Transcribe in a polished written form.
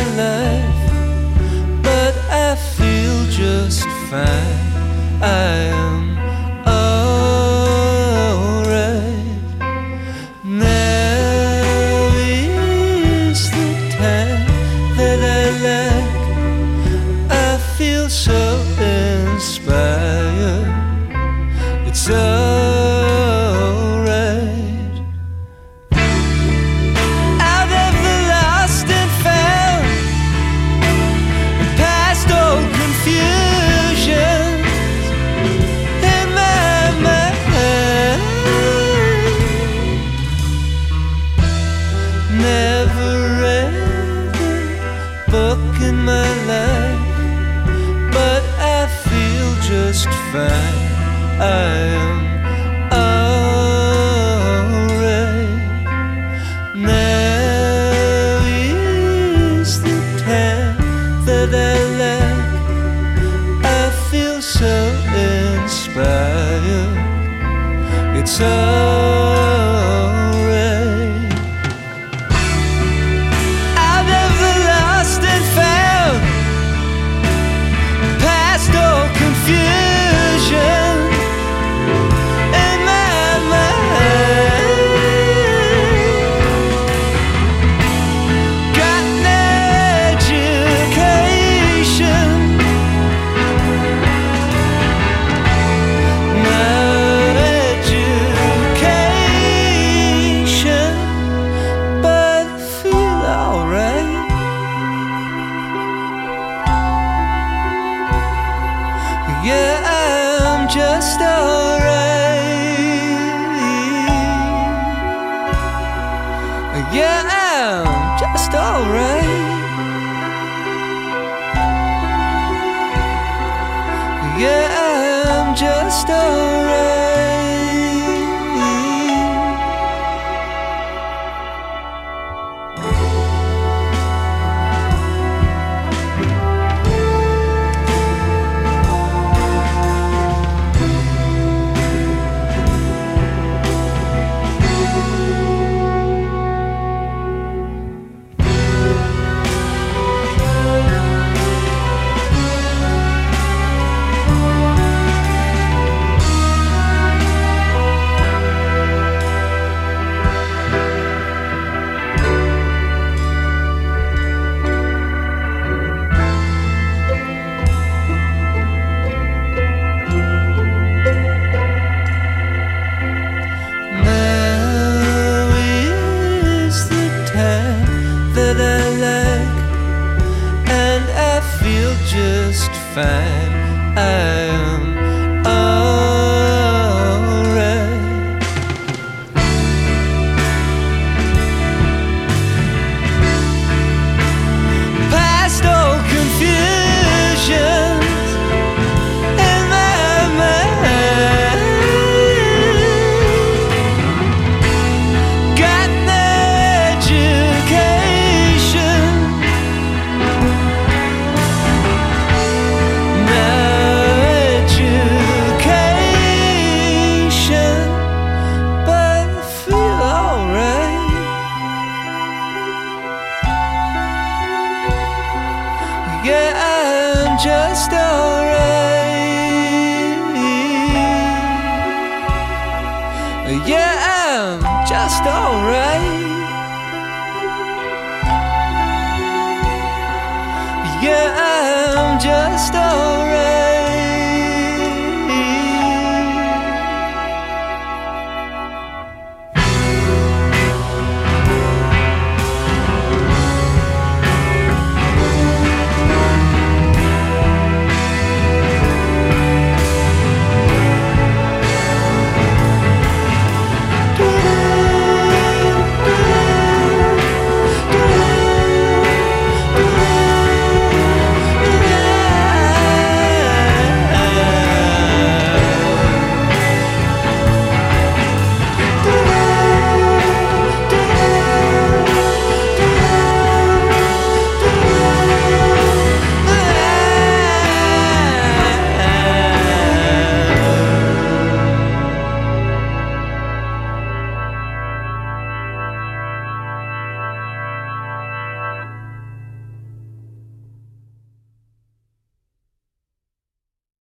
life, but I feel just fine. I am alright. Now is the time that I like. I feel so inspired. It's alright. Out of the lost and found, and past old confusions in my mind. Never read a book in my life, but I feel just fine. I am alright. Now is the time that I like. I feel so inspired. It's alright. Out of the lost and found, past all confusion. Yeah, I'm just alright. Yeah, I'm just alright. Yeah, I'm just alright. That I like, and I feel just fine. I am alright. Past all confusions in my mind. Got no education. Yeah, I'm just alright. Yeah, I'm just alright. Yeah, I'm just